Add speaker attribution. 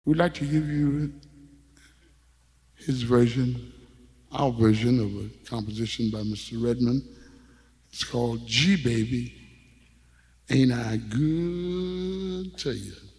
Speaker 1: We'd like to give you his version, our version of a composition by Mr. Redmond. It's called G Baby, Ain't I Good to You?